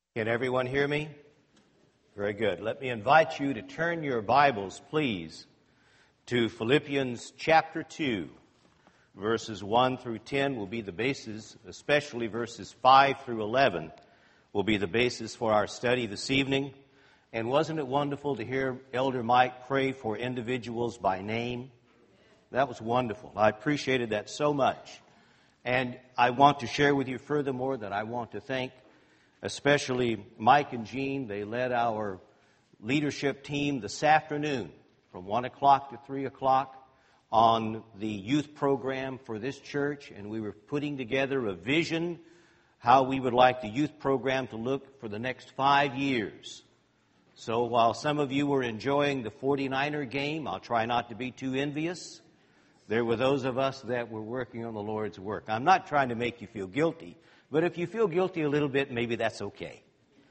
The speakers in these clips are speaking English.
Can everyone hear me? Very good. Let me invite you to turn your Bibles, please, to Philippians chapter 2. Verses 1 through 10 will be the basis, especially verses 5 through 11 will be the basis for our study this evening. And wasn't it wonderful to hear Elder Mike pray for individuals by name? That was wonderful. I appreciated that so much. And I want to share with you furthermore that I want to thank especially Mike and Jean. They led our leadership team this afternoon from 1 o'clock to 3 o'clock on the youth program for this church, and we were putting together a vision how we would like the youth program to look for the next 5 years. So while some of you were enjoying the 49er game, I'll try not to be too envious. There were those of us that were working on the Lord's work. I'm not trying to make you feel guilty, but if you feel guilty a little bit, maybe that's okay.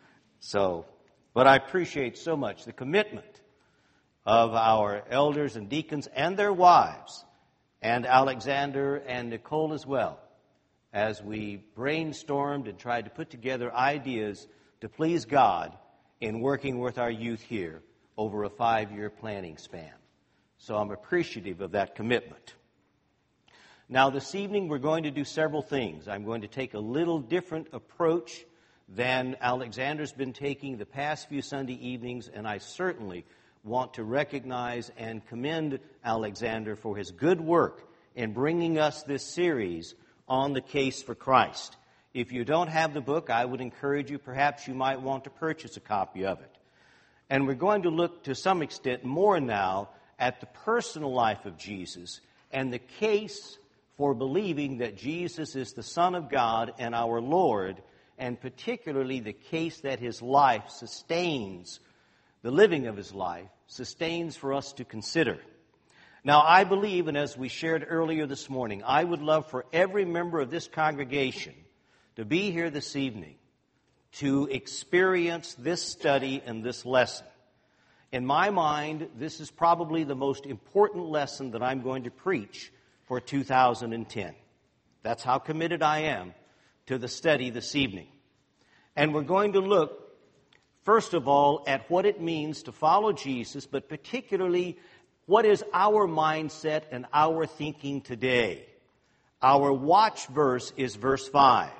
But I appreciate so much the commitment of our elders and deacons and their wives, and Alexander and Nicole as well, as we brainstormed and tried to put together ideas to please God in working with our youth here over a 5-year planning span. So I'm appreciative of that commitment. Now, this evening, we're going to do several things. I'm going to take a little different approach than Alexander's been taking the past few Sunday evenings, and I certainly want to recognize and commend Alexander for his good work in bringing us this series on the case for Christ. If you don't have the book, I would encourage you, perhaps you might want to purchase a copy of it. And we're going to look to some extent more now at the personal life of Jesus and the case for believing that Jesus is the Son of God and our Lord, and particularly the case that his life sustains, the living of his life sustains for us to consider. Now, I believe, and as we shared earlier this morning, I would love for every member of this congregation to be here this evening to experience this study and this lesson. In my mind, this is probably the most important lesson that I'm going to preach for 2010. That's how committed I am to the study this evening. And we're going to look, first of all, at what it means to follow Jesus, but particularly what is our mindset and our thinking today. Our watch verse is verse 5.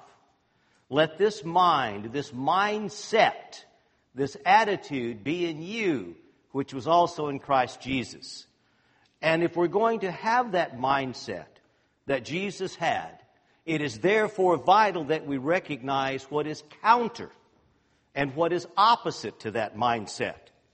Let this mind, this mindset, this attitude be in you, which was also in Christ Jesus. And if we're going to have that mindset that Jesus had, it is therefore vital that we recognize what is counter and what is opposite to that mindset.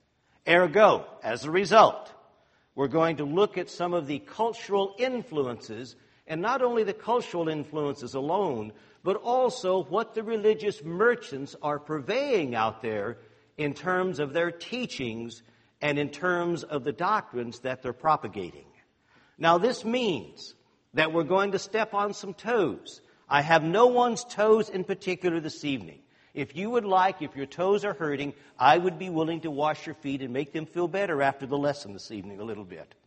Ergo, as a result, we're going to look at some of the cultural influences, and not only the cultural influences alone, but also what the religious merchants are purveying out there in terms of their teachings and in terms of the doctrines that they're propagating. Now, this means that we're going to step on some toes. I have no one's toes in particular this evening. If you would like, if your toes are hurting, I would be willing to wash your feet and make them feel better after the lesson this evening a little bit.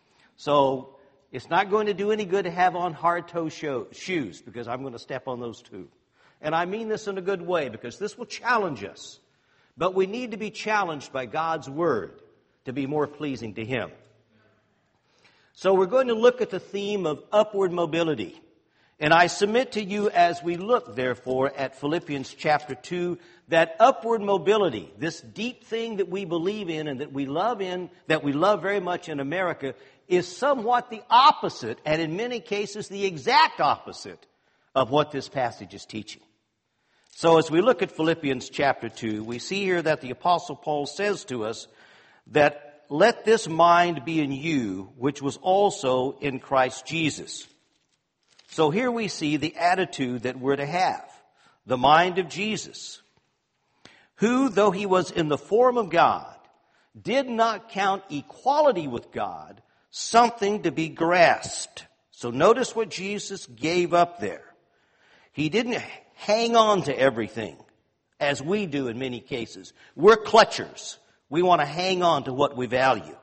So, it's not going to do any good to have on hard-toe shoes, because I'm going to step on those too. And I mean this in a good way, because this will challenge us. But we need to be challenged by God's Word to be more pleasing to Him. So we're going to look at the theme of upward mobility. And I submit to you as we look, therefore, at Philippians chapter 2, that upward mobility, this deep thing that we believe in and that we love very much in America, is somewhat the opposite, and in many cases the exact opposite of what this passage is teaching. So as we look at Philippians chapter 2, we see here that the Apostle Paul says to us that let this mind be in you, which was also in Christ Jesus. So here we see the attitude that we're to have, the mind of Jesus, who, though he was in the form of God, did not count equality with God something to be grasped. So notice what Jesus gave up there. He didn't hang on to everything, as we do in many cases. We're clutchers. We want to hang on to what we value.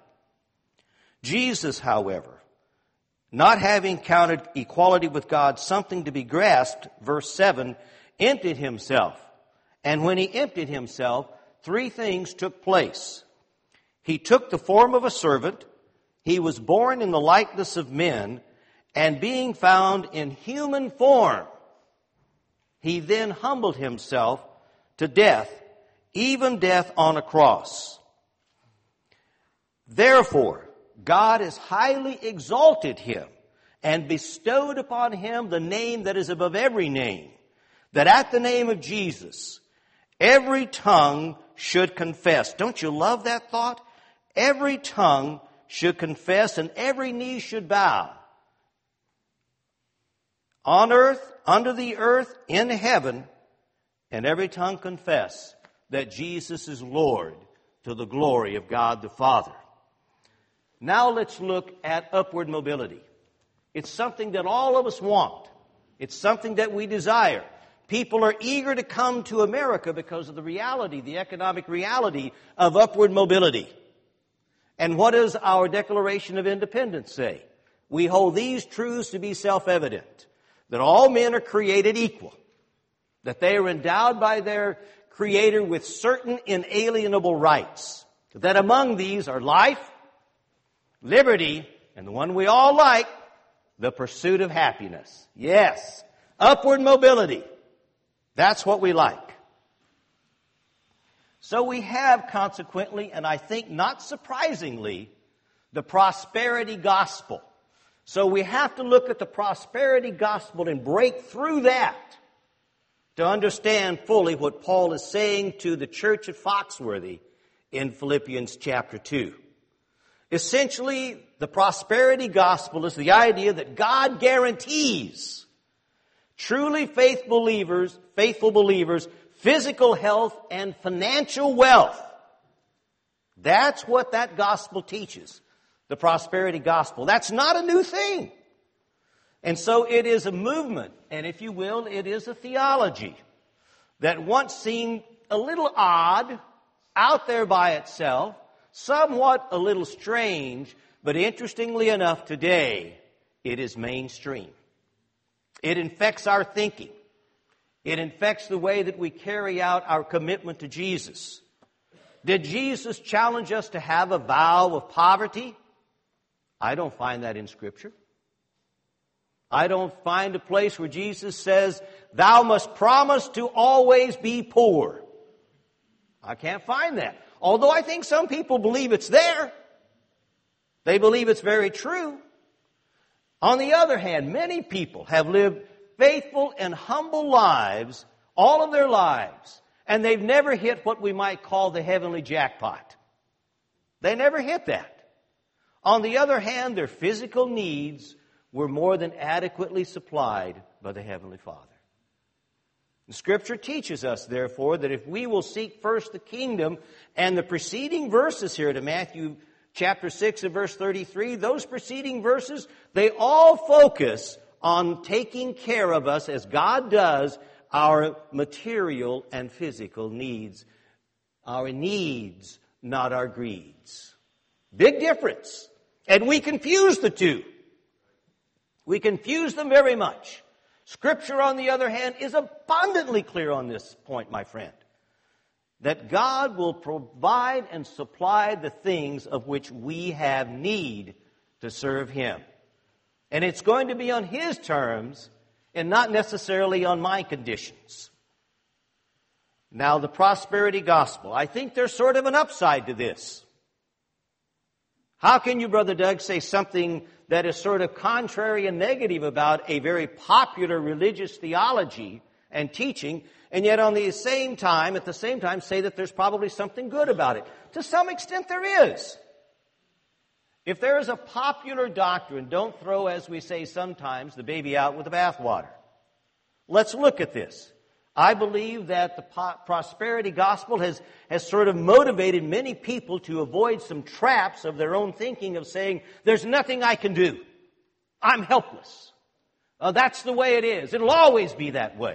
Jesus, however, not having counted equality with God something to be grasped, verse 7, emptied himself And when he emptied himself, three things took place. He took the form of a servant, he was born in the likeness of men, and being found in human form, he then humbled himself to death, even death on a cross. Therefore, God has highly exalted him and bestowed upon him the name that is above every name, that at the name of Jesus, every tongue should confess. Don't you love that thought? Every tongue should confess and every knee should bow. On earth, under the earth, in heaven, and every tongue confess that Jesus is Lord to the glory of God the Father. Now let's look at upward mobility. It's something that all of us want. It's something that we desire. People are eager to come to America because of the reality, the economic reality of upward mobility. And what does our Declaration of Independence say? We hold these truths to be self-evident, that all men are created equal, that they are endowed by their Creator with certain inalienable rights, that among these are life, liberty, and the one we all like, the pursuit of happiness. Yes, upward mobility. That's what we like. So we have, consequently, and I think not surprisingly, the prosperity gospel. So we have to look at the prosperity gospel and break through that to understand fully what Paul is saying to the church at Foxworthy in Philippians chapter 2. Essentially, the prosperity gospel is the idea that God guarantees truly faithful believers, physical health and financial wealth. That's what that gospel teaches, the prosperity gospel. That's not a new thing. And so it is a movement, and if you will, it is a theology that once seemed a little odd, out there by itself, somewhat a little strange, but interestingly enough today, it is mainstream. It infects our thinking. It infects the way that we carry out our commitment to Jesus. Did Jesus challenge us to have a vow of poverty? I don't find that in Scripture. I don't find a place where Jesus says, thou must promise to always be poor. I can't find that. Although I think some people believe it's there. They believe it's very true. On the other hand, many people have lived faithful and humble lives all of their lives, and they've never hit what we might call the heavenly jackpot. They never hit that. On the other hand, their physical needs were more than adequately supplied by the Heavenly Father. The Scripture teaches us, therefore, that if we will seek first the kingdom, and the preceding verses here to Matthew chapter 6 and verse 33, those preceding verses, they all focus on taking care of us as God does our material and physical needs. Our needs, not our greeds. Big difference. And we confuse the two. We confuse them very much. Scripture, on the other hand, is abundantly clear on this point, my friend. That God will provide and supply the things of which we have need to serve Him. And it's going to be on His terms and not necessarily on my conditions. Now, the prosperity gospel. I think there's sort of an upside to this. How can you, Brother Doug, say something that is sort of contrary and negative about a very popular religious theology and teaching, and yet at the same time, say that there's probably something good about it? To some extent there is. If there is a popular doctrine, don't throw, as we say sometimes, the baby out with the bathwater. Let's look at this. I believe that the prosperity gospel has sort of motivated many people to avoid some traps of their own thinking of saying, there's nothing I can do. I'm helpless. That's the way it is. It'll always be that way.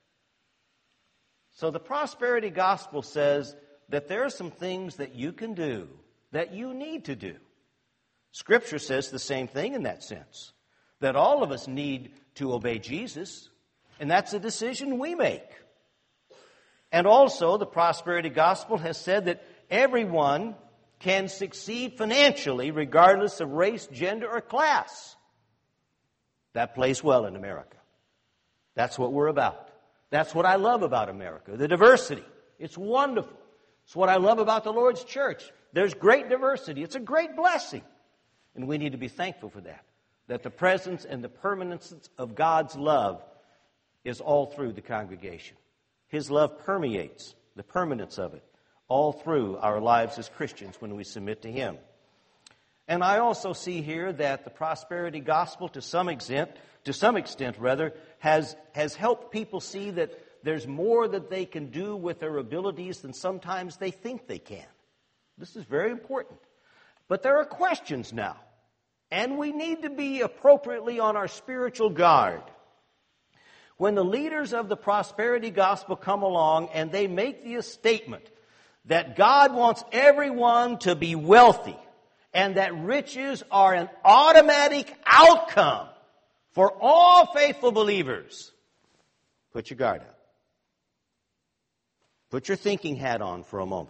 So the prosperity gospel says that there are some things that you can do, that you need to do. Scripture says the same thing in that sense, that all of us need to obey Jesus, and that's a decision we make. And also, the prosperity gospel has said that everyone can succeed financially regardless of race, gender, or class. That plays well in America. That's what we're about. That's what I love about America, the diversity. It's wonderful. It's what I love about the Lord's church. There's great diversity. It's a great blessing. And we need to be thankful for that the presence and the permanence of God's love is all through the congregation. His love permeates the permanence of it all through our lives as Christians when we submit to Him. And I also see here that the prosperity gospel to some extent has helped people see that there's more that they can do with their abilities than sometimes they think they can. This is very important. But there are questions now, and we need to be appropriately on our spiritual guard. When the leaders of the prosperity gospel come along and they make the statement that God wants everyone to be wealthy and that riches are an automatic outcome for all faithful believers, put your guard up. Put your thinking hat on for a moment.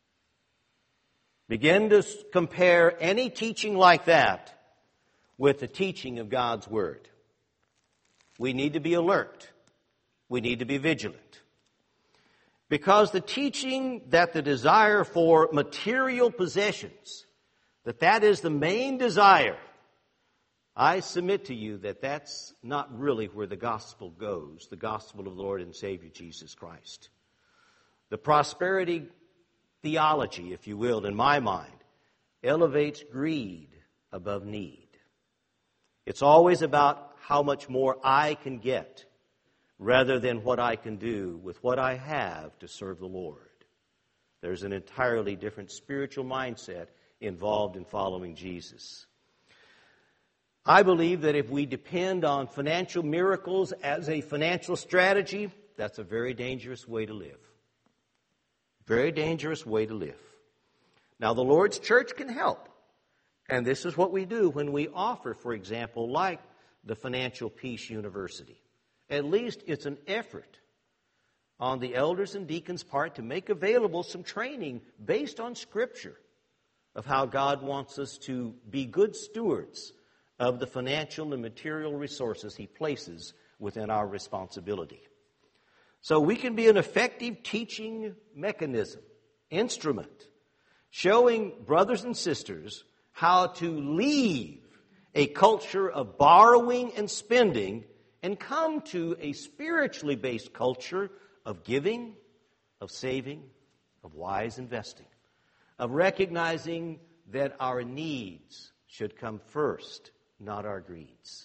Begin to compare any teaching like that with the teaching of God's Word. We need to be alert. We need to be vigilant. Because the teaching that the desire for material possessions, that is the main desire, I submit to you that that's not really where the gospel goes, the gospel of the Lord and Savior Jesus Christ. The prosperity theology, if you will, in my mind, elevates greed above need. It's always about how much more I can get rather than what I can do with what I have to serve the Lord. There's an entirely different spiritual mindset involved in following Jesus. I believe that if we depend on financial miracles as a financial strategy, that's a very dangerous way to live. Very dangerous way to live. Now, the Lord's church can help. And this is what we do when we offer, for example, like the Financial Peace University. At least it's an effort on the elders and deacons' part to make available some training based on Scripture of how God wants us to be good stewards of the financial and material resources He places within our responsibility. So we can be an effective teaching mechanism, instrument, showing brothers and sisters how to leave a culture of borrowing and spending and come to a spiritually based culture of giving, of saving, of wise investing, of recognizing that our needs should come first, not our greeds.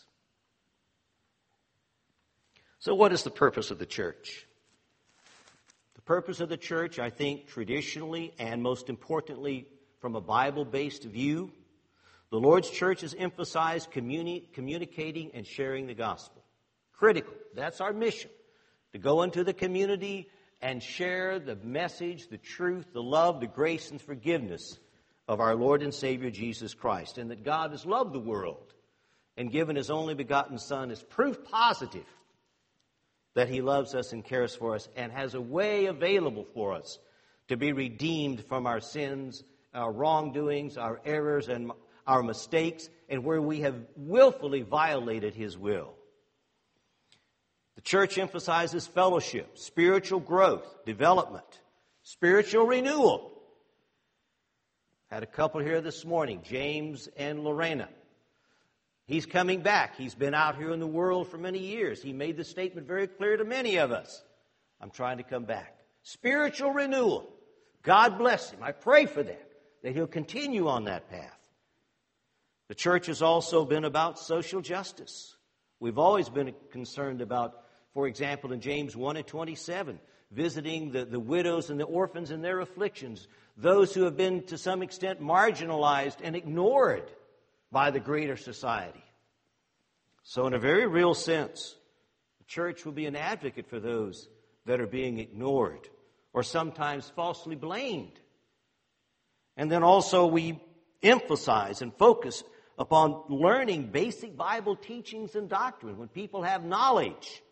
So what is the purpose of the church? The purpose of the church, I think, traditionally and most importantly from a Bible-based view, the Lord's church has emphasized communicating and sharing the gospel. Critical. That's our mission. To go into the community and share the message, the truth, the love, the grace, and forgiveness of our Lord and Savior Jesus Christ. And that God has loved the world and given His only begotten Son as proof positive that He loves us and cares for us and has a way available for us to be redeemed from our sins, our wrongdoings, our errors, and our mistakes, and where we have willfully violated His will. The church emphasizes fellowship, spiritual growth, development, spiritual renewal. Had a couple here this morning, James and Lorena. He's coming back. He's been out here in the world for many years. He made the statement very clear to many of us. I'm trying to come back. Spiritual renewal. God bless him. I pray for that he'll continue on that path. The church has also been about social justice. We've always been concerned about, for example, in James 1 and 27, visiting the widows and the orphans in their afflictions, those who have been to some extent marginalized and ignored by the greater society. So in a very real sense, the church will be an advocate for those that are being ignored or sometimes falsely blamed. And then also we emphasize and focus upon learning basic Bible teachings and doctrine. When people have knowledge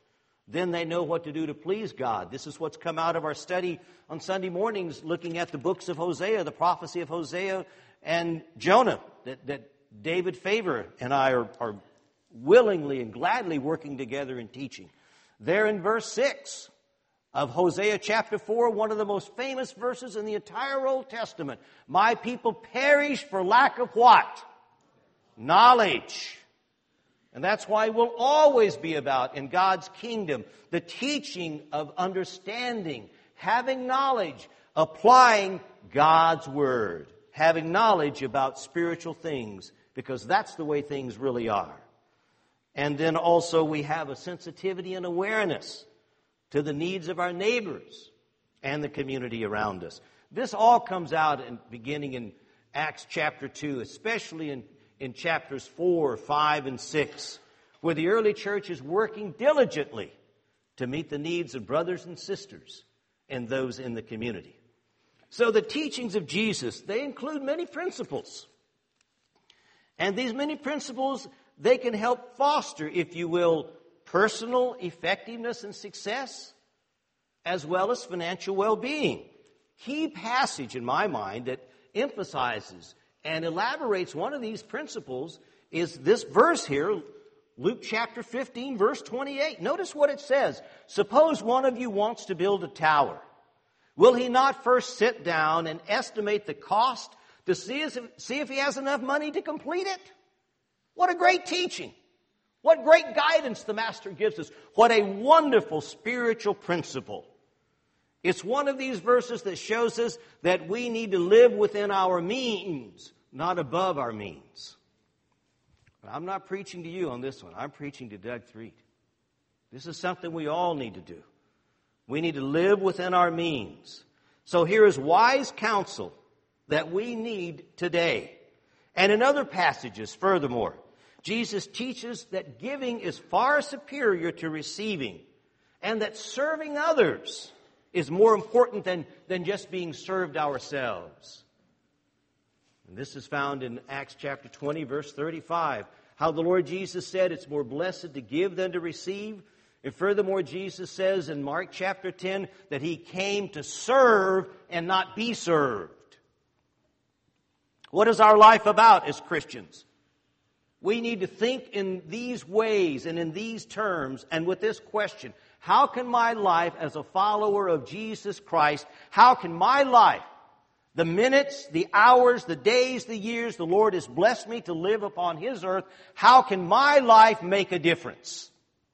Then they know what to do to please God. This is what's come out of our study on Sunday mornings, looking at the books of Hosea, the prophecy of Hosea and Jonah, that David Faber and I are willingly and gladly working together in teaching. There in verse 6 of Hosea chapter 4, one of the most famous verses in the entire Old Testament. My people perish for lack of what? Knowledge. And that's why we'll always be about, in God's kingdom, the teaching of understanding, having knowledge, applying God's Word, having knowledge about spiritual things, because that's the way things really are. And then also we have a sensitivity and awareness to the needs of our neighbors and the community around us. This all comes out beginning in Acts chapter 2, especially in chapters 4, 5, and 6, where the early church is working diligently to meet the needs of brothers and sisters and those in the community. So the teachings of Jesus, they include many principles. And these many principles, they can help foster, if you will, personal effectiveness and success, as well as financial well-being. Key passage in my mind that emphasizes and elaborates one of these principles is this verse here, Luke chapter 15, verse 28. Notice what it says. Suppose one of you wants to build a tower. Will he not first sit down and estimate the cost to see if he has enough money to complete it? What a great teaching. What great guidance the Master gives us. What a wonderful spiritual principle. It's one of these verses that shows us that we need to live within our means, not above our means. But I'm not preaching to you on this one. I'm preaching to Doug Threet. This is something we all need to do. We need to live within our means. So here is wise counsel that we need today. And in other passages, furthermore, Jesus teaches that giving is far superior to receiving, and that serving others is more important than just being served ourselves. And this is found in Acts chapter 20, verse 35, how the Lord Jesus said it's more blessed to give than to receive. And furthermore, Jesus says in Mark chapter 10 that He came to serve and not be served. What is our life about as Christians? We need to think in these ways and in these terms and with this question. How can my life as a follower of Jesus Christ, how can my life, the minutes, the hours, the days, the years the Lord has blessed me to live upon His earth, how can my life make a difference?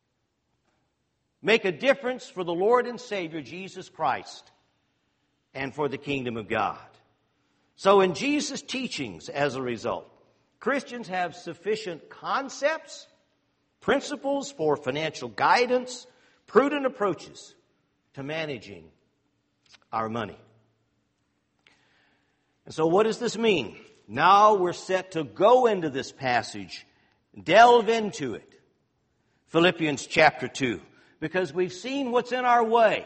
Make a difference for the Lord and Savior Jesus Christ and for the kingdom of God. So in Jesus' teachings, as a result, Christians have sufficient concepts, principles for financial guidance, prudent approaches to managing our money. And so what does this mean? Now we're set to go into this passage, delve into it. Philippians chapter 2. Because we've seen what's in our way.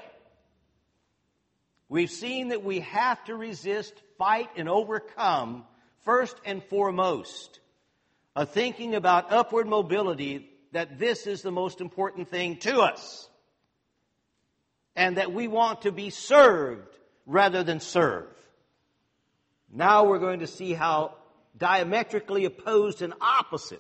We've seen that we have to resist, fight, and overcome, first and foremost, a thinking about upward mobility, that this is the most important thing to us. And that we want to be served rather than serve. Now we're going to see how diametrically opposed and opposite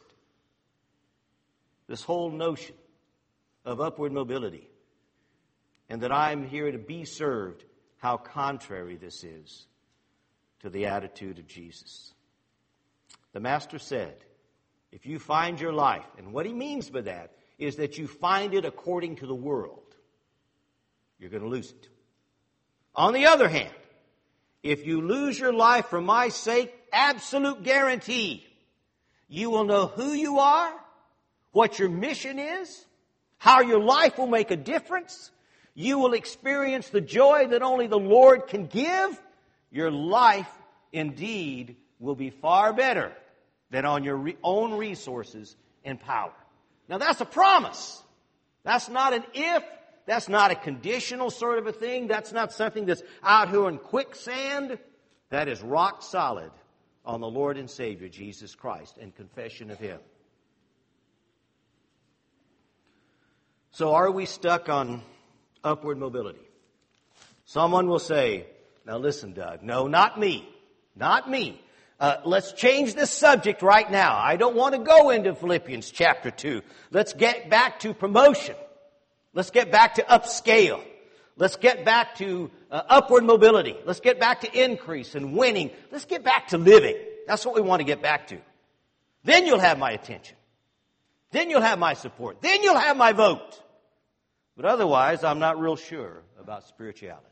this whole notion of upward mobility, and that I'm here to be served, how contrary this is to the attitude of Jesus. The Master said, if you find your life, and what He means by that is that you find it according to the world, you're going to lose it. On the other hand, if you lose your life for my sake, absolute guarantee, you will know who you are, what your mission is, how your life will make a difference. You will experience the joy that only the Lord can give. Your life, indeed, will be far better than on your own resources and power. Now, that's a promise. That's not an if. That's not a conditional sort of a thing. That's not something that's out here in quicksand. That is rock solid on the Lord and Savior, Jesus Christ, and confession of Him. So are we stuck on upward mobility? Someone will say, now listen, Doug, no, not me. Not me. Let's change this subject right now. I don't want to go into Philippians chapter 2. Let's get back to promotion. Let's get back to upscale. Let's get back to upward mobility. Let's get back to increase and winning. Let's get back to living. That's what we want to get back to. Then you'll have my attention. Then you'll have my support. Then you'll have my vote. But otherwise, I'm not real sure about spirituality.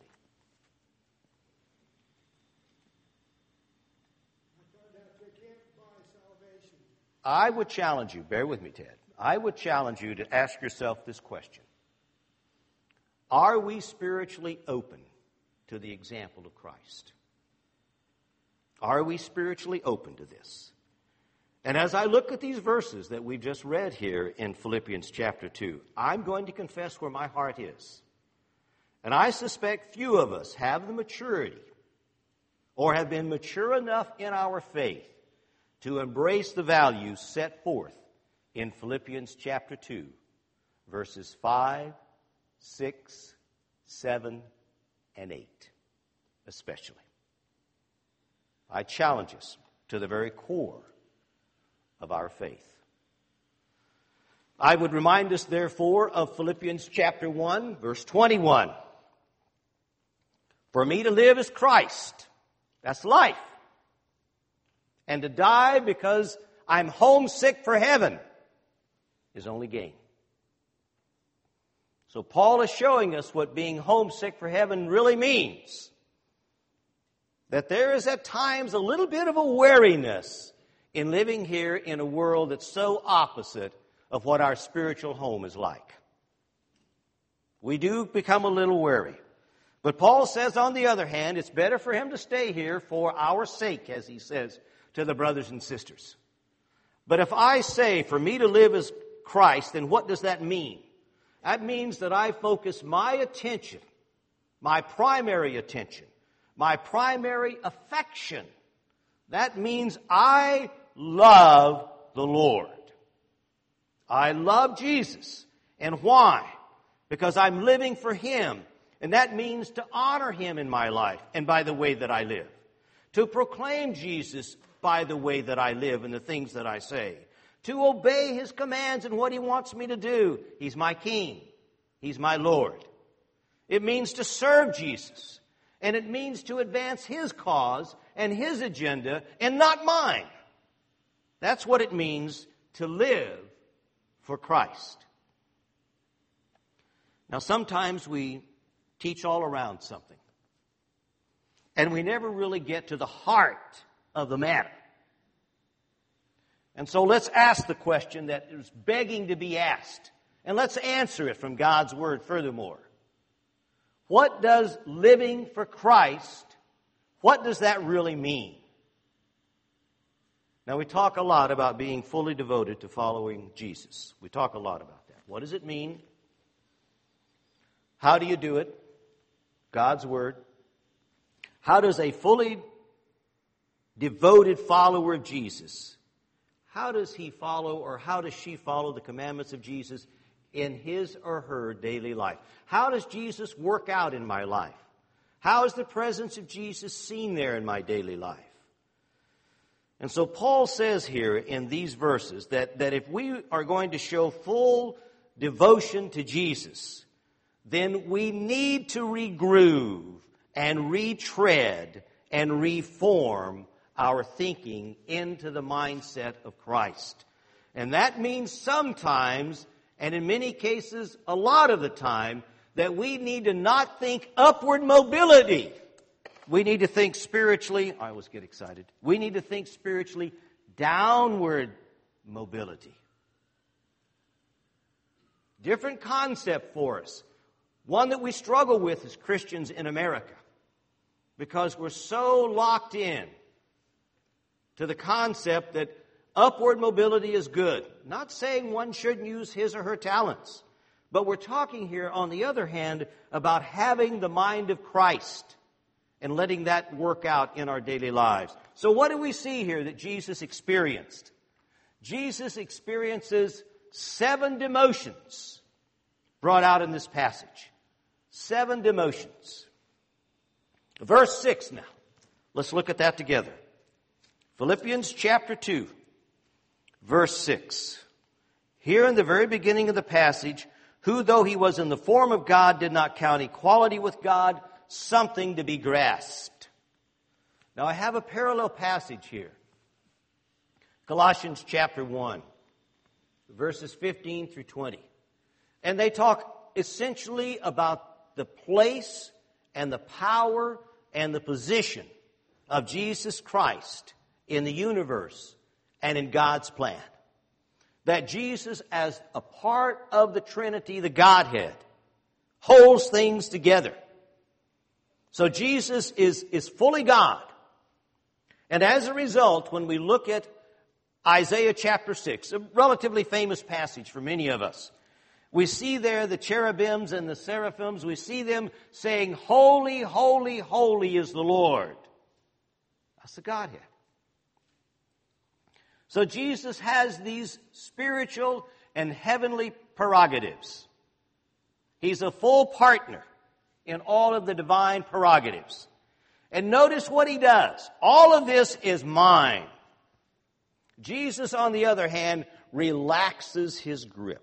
I would challenge you, bear with me, Ted. I would challenge you to ask yourself this question. Are we spiritually open to the example of Christ? Are we spiritually open to this? And as I look at these verses that we just read here in Philippians chapter 2, I'm going to confess where my heart is. And I suspect few of us have the maturity or have been mature enough in our faith to embrace the values set forth in Philippians chapter 2, verses 5, 6, 7, and 8, especially. I challenge us to the very core of our faith. I would remind us, therefore, of Philippians chapter 1, verse 21. For me to live is Christ. That's life. And to die because I'm homesick for heaven is only gain. So Paul is showing us what being homesick for heaven really means. That there is at times a little bit of a wariness in living here in a world that's so opposite of what our spiritual home is like. We do become a little wary. But Paul says, on the other hand, it's better for him to stay here for our sake, as he says to the brothers and sisters. But if I say, for me to live is Christ, then what does that mean? That means that I focus my attention, my primary attention, my primary affection. That means I love the Lord. I love Jesus. And why? Because I'm living for Him. And that means to honor Him in my life and by the way that I live. To proclaim Jesus by the way that I live and the things that I say. To obey His commands and what He wants me to do. He's my King. He's my Lord. It means to serve Jesus. And it means to advance His cause and His agenda and not mine. That's what it means to live for Christ. Now, sometimes we teach all around something. And we never really get to the heart of the matter. And so let's ask the question that is begging to be asked. And let's answer it from God's Word furthermore. What does living for Christ, what does that really mean? Now, we talk a lot about being fully devoted to following Jesus. We talk a lot about that. What does it mean? How do you do it? God's Word. How does a fully devoted follower of Jesus, how does he follow or how does she follow the commandments of Jesus in his or her daily life? How does Jesus work out in my life? How is the presence of Jesus seen there in my daily life? And so Paul says here in these verses that if we are going to show full devotion to Jesus, then we need to regroove and retread and reform our thinking into the mindset of Christ. And that means sometimes, and in many cases, a lot of the time, that we need to not think upward mobility. We need to think spiritually, I always get excited, we need to think spiritually downward mobility. Different concept for us. One that we struggle with as Christians in America. Because we're so locked in to the concept that upward mobility is good. Not saying one shouldn't use his or her talents. But we're talking here, on the other hand, about having the mind of Christ and letting that work out in our daily lives. So what do we see here that Jesus experienced? Jesus experiences 7 demotions brought out in this passage. 7 demotions. Verse 6 now. Let's look at that together. Philippians chapter 2, verse 6. Here in the very beginning of the passage, who though he was in the form of God did not count equality with God something to be grasped. Now I have a parallel passage here. Colossians chapter 1, verses 15 through 20. And they talk essentially about the place and the power and the position of Jesus Christ in the universe and in God's plan. That Jesus, as a part of the Trinity, the Godhead, holds things together. So Jesus is fully God. And as a result, when we look at Isaiah chapter 6, a relatively famous passage for many of us, we see there the cherubims and the seraphims. We see them saying, "Holy, holy, holy is the Lord." That's the Godhead. So Jesus has these spiritual and heavenly prerogatives. He's a full partner in all of the divine prerogatives. And notice what he does. All of this is mine. Jesus, on the other hand, relaxes his grip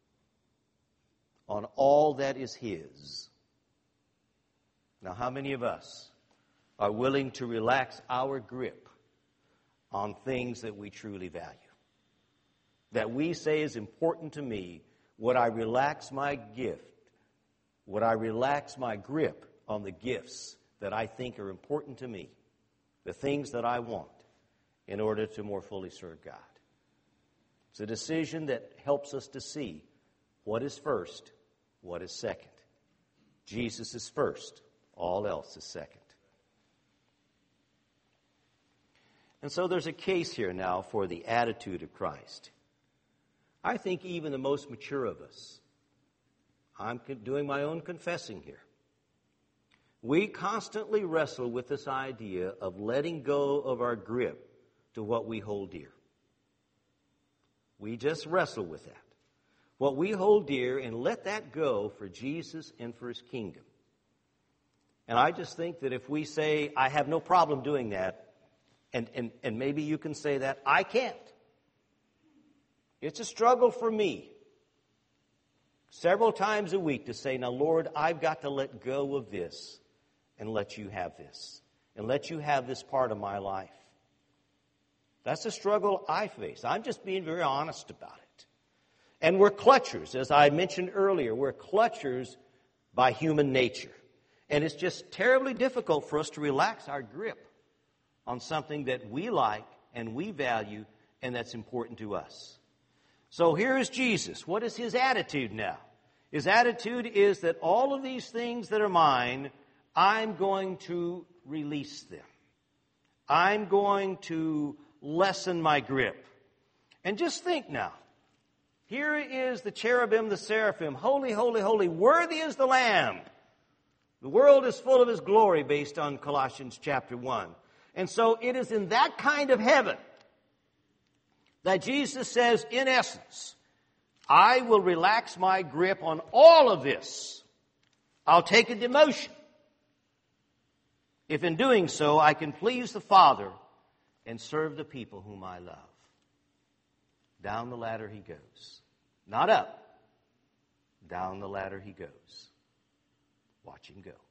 on all that is his. Now, how many of us are willing to relax our grip on things that we truly value? That we say is important to me. Would I relax my gift? Would I relax my grip on the gifts that I think are important to me? The things that I want in order to more fully serve God. It's a decision that helps us to see what is first, what is second. Jesus is first. All else is second. And so there's a case here now for the attitude of Christ. I think even the most mature of us, I'm doing my own confessing here, we constantly wrestle with this idea of letting go of our grip to what we hold dear. We just wrestle with that. What we hold dear, and let that go for Jesus and for his kingdom. And I just think that if we say, I have no problem doing that, and maybe you can say that, I can't. It's a struggle for me several times a week to say, now, Lord, I've got to let go of this and let you have this. And let you have this part of my life. That's a struggle I face. I'm just being very honest about it. And we're clutchers, as I mentioned earlier. We're clutchers by human nature. And it's just terribly difficult for us to relax our grip on something that we like and we value and that's important to us. So here is Jesus. What is his attitude now? His attitude is that all of these things that are mine, I'm going to release them. I'm going to lessen my grip. And just think now. Here is the cherubim, the seraphim. Holy, holy, holy. Worthy is the Lamb. The world is full of his glory based on Colossians chapter 1. And so it is in that kind of heaven that Jesus says, in essence, I will relax my grip on all of this. I'll take a demotion. If in doing so, I can please the Father and serve the people whom I love. Down the ladder he goes. Not up. Down the ladder he goes. Watch him go.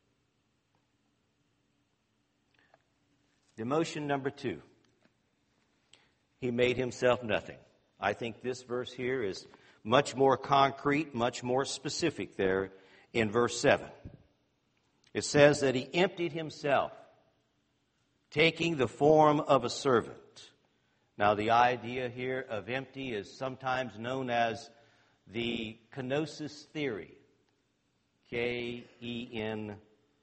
Demotion number 2. He made himself nothing. I think this verse here is much more concrete, much more specific there in verse 7. It says that he emptied himself, taking the form of a servant. Now, the idea here of empty is sometimes known as the kenosis theory. Kenosis.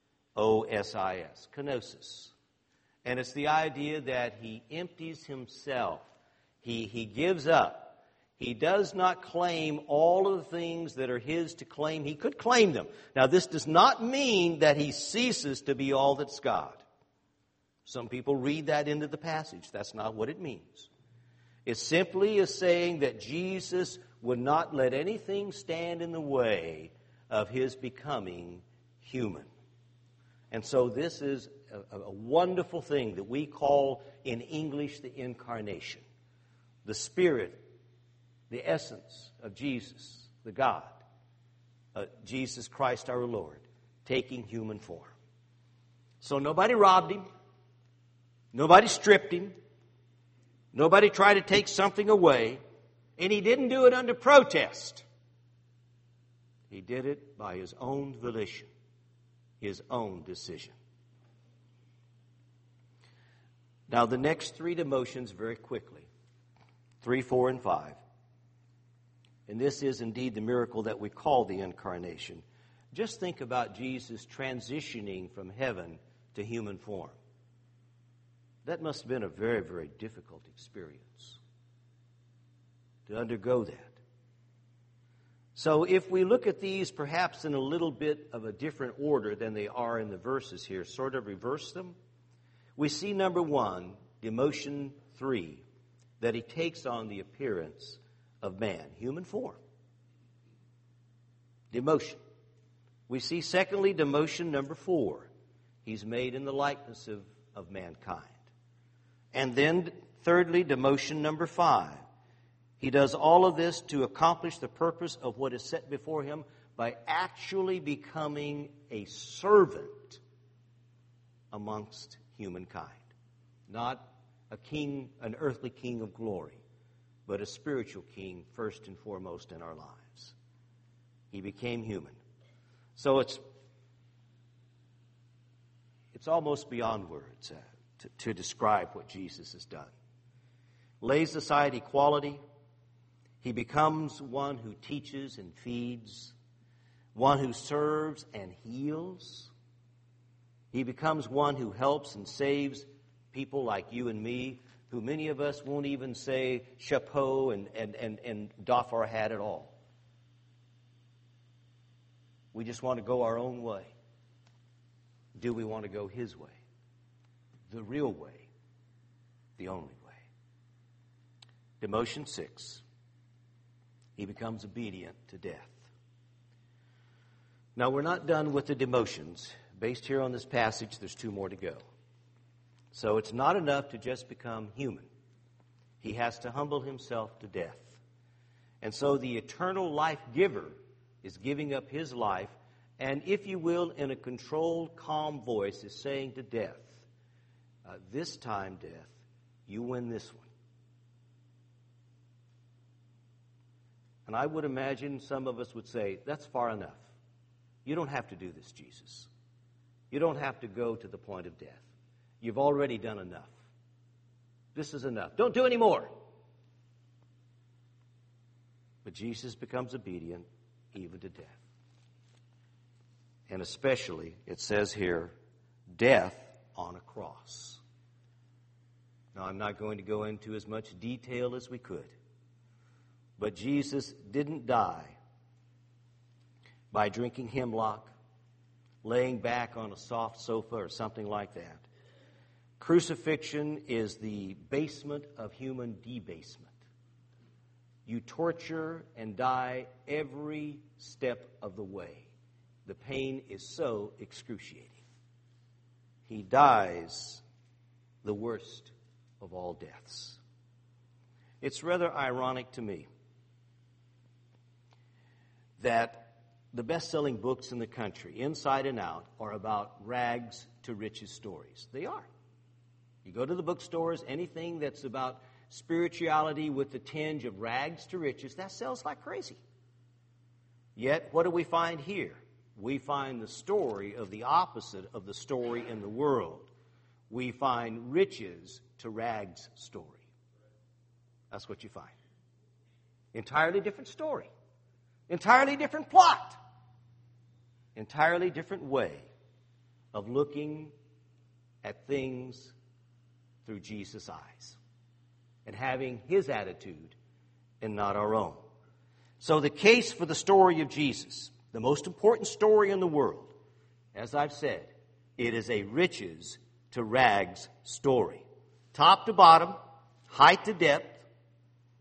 Kenosis. And it's the idea that he empties himself. He gives up. He does not claim all of the things that are his to claim. He could claim them. Now, this does not mean that he ceases to be all that's God. Some people read that into the passage. That's not what it means. It simply is saying that Jesus would not let anything stand in the way of his becoming human. And so this is a wonderful thing that we call in English the incarnation. The Spirit, the essence of Jesus, the God, Jesus Christ our Lord, taking human form. So nobody robbed him. Nobody stripped him. Nobody tried to take something away. And he didn't do it under protest. He did it by his own volition, his own decision. Now the next three demotions very quickly. 3, 4, and 5. And this is indeed the miracle that we call the incarnation. Just think about Jesus transitioning from heaven to human form. That must have been a very, very difficult experience to undergo that. So if we look at these perhaps in a little bit of a different order than they are in the verses here, sort of reverse them, we see number 1, demotion 3, that he takes on the appearance of man, human form. Demotion. We see secondly, demotion number 4. He's made in the likeness of mankind. And then thirdly, demotion number 5. He does all of this to accomplish the purpose of what is set before him by actually becoming a servant amongst humankind. Not a king, an earthly king of glory, but a spiritual king first and foremost in our lives. He became human. So it's almost beyond words to describe what Jesus has done. Lays aside equality. He becomes one who teaches and feeds, one who serves and heals. He becomes one who helps and saves people like you and me, who many of us won't even say chapeau and doff our hat at all. We just want to go our own way. Do we want to go his way? The real way. The only way. Demotion 6. He becomes obedient to death. Now, we're not done with the demotions. Based here on this passage, there's 2 more to go. So it's not enough to just become human. He has to humble himself to death. And so the eternal life giver is giving up his life, and if you will, in a controlled, calm voice, is saying to death, this time, death, you win this one. And I would imagine some of us would say, that's far enough. You don't have to do this, Jesus. You don't have to go to the point of death. You've already done enough. This is enough. Don't do any more. But Jesus becomes obedient even to death. And especially, it says here, death on a cross. Now, I'm not going to go into as much detail as we could. But Jesus didn't die by drinking hemlock, laying back on a soft sofa or something like that. Crucifixion is the basement of human debasement. You torture and die every step of the way. The pain is so excruciating. He dies the worst of all deaths. It's rather ironic to me that the best-selling books in the country, inside and out, are about rags to riches stories. They are. You go to the bookstores, anything that's about spirituality with the tinge of rags to riches, that sells like crazy. Yet, what do we find here? We find the story of the opposite of the story in the world. We find riches to rags story. That's what you find. Entirely different story. Entirely different plot. Entirely different way of looking at things through Jesus' eyes and having his attitude and not our own. So the case for the story of Jesus, the most important story in the world, as I've said, it is a riches to rags story. Top to bottom, height to depth,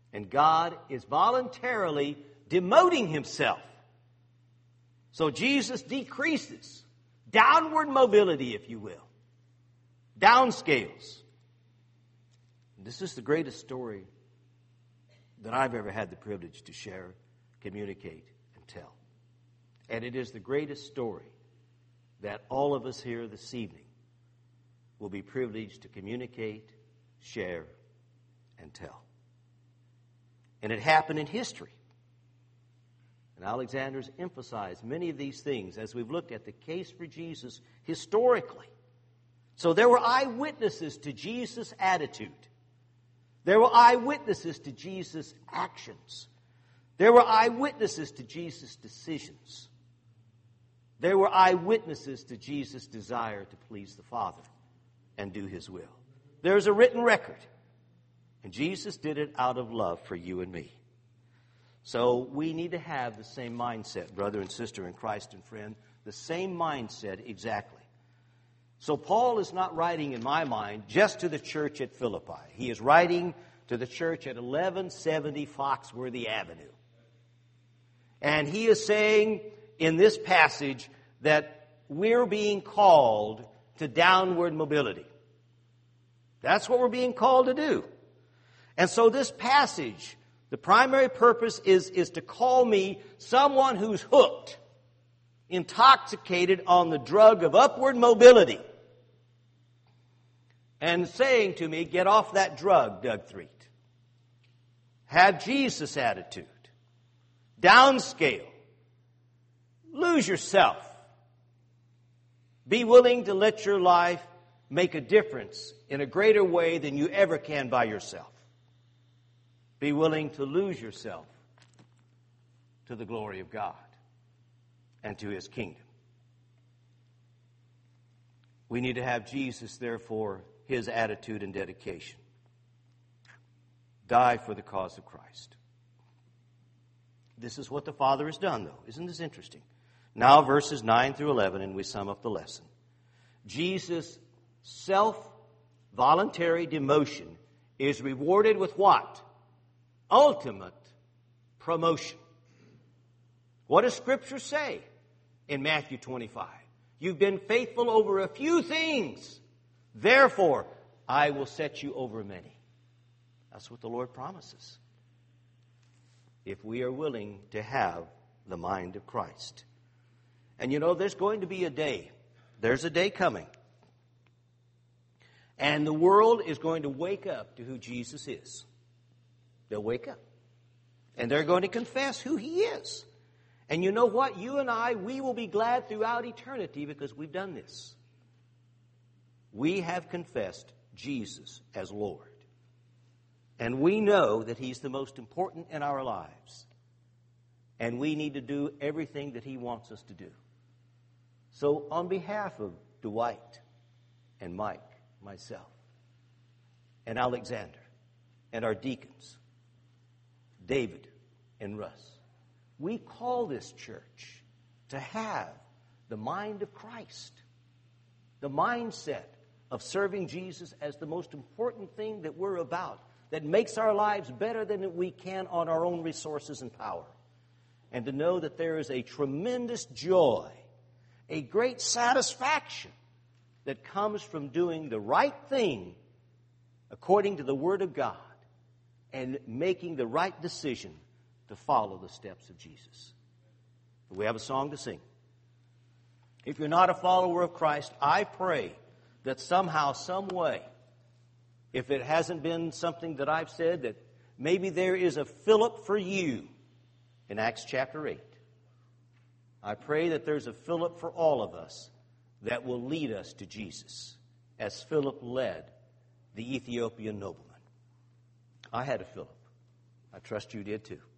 And God is voluntarily demoting himself. So Jesus decreases. Downward mobility, if you will. Downscales. This is the greatest story that I've ever had the privilege to share, communicate, and tell. And it is the greatest story that all of us here this evening will be privileged to communicate, share, and tell. And it happened in history. And Alexander's emphasized many of these things as we've looked at the case for Jesus historically. So there were eyewitnesses to Jesus' attitude. There were eyewitnesses to Jesus' actions. There were eyewitnesses to Jesus' decisions. There were eyewitnesses to Jesus' desire to please the Father and do His will. There's a written record. And Jesus did it out of love for you and me. So we need to have the same mindset, brother and sister in Christ and friend, the same mindset exactly. So Paul is not writing, in my mind, just to the church at Philippi. He is writing to the church at 1170 Foxworthy Avenue. And he is saying in this passage that we're being called to downward mobility. That's what we're being called to do. And so this passage, the primary purpose is to call me someone who's hooked, intoxicated on the drug of upward mobility, and saying to me, get off that drug, Doug Threet. Have Jesus' attitude. Downscale. Lose yourself. Be willing to let your life make a difference in a greater way than you ever can by yourself. Be willing to lose yourself to the glory of God and to His kingdom. We need to have Jesus, therefore, His attitude and dedication. Die for the cause of Christ. This is what the Father has done, though. Isn't this interesting? Now, verses 9 through 11, and we sum up the lesson. Jesus' self-voluntary demotion is rewarded with what? Ultimate promotion. What does Scripture say in Matthew 25? You've been faithful over a few things. Therefore, I will set you over many. That's what the Lord promises. If we are willing to have the mind of Christ. And you know, there's going to be a day. There's a day coming. And the world is going to wake up to who Jesus is. They'll wake up. And they're going to confess who He is. And you know what? You and I, we will be glad throughout eternity because we've done this. We have confessed Jesus as Lord. And we know that He's the most important in our lives. And we need to do everything that He wants us to do. So on behalf of Dwight and Mike, myself, and Alexander, and our deacons, David and Russ, we call this church to have the mind of Christ, the mindset of serving Jesus as the most important thing that we're about, that makes our lives better than we can on our own resources and power. And to know that there is a tremendous joy, a great satisfaction that comes from doing the right thing according to the Word of God and making the right decision to follow the steps of Jesus. We have a song to sing. If you're not a follower of Christ, I pray that somehow, some way, if it hasn't been something that I've said, that maybe there is a Philip for you in Acts chapter 8. I pray that there's a Philip for all of us that will lead us to Jesus, as Philip led the Ethiopian nobleman. I had a Philip. I trust you did too.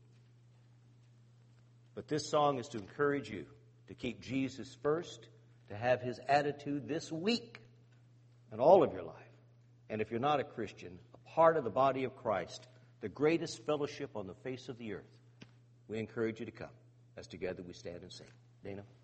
But this song is to encourage you to keep Jesus first, to have His attitude this week and all of your life. And if you're not a Christian, a part of the body of Christ, the greatest fellowship on the face of the earth, we encourage you to come as together we stand and sing. Dana?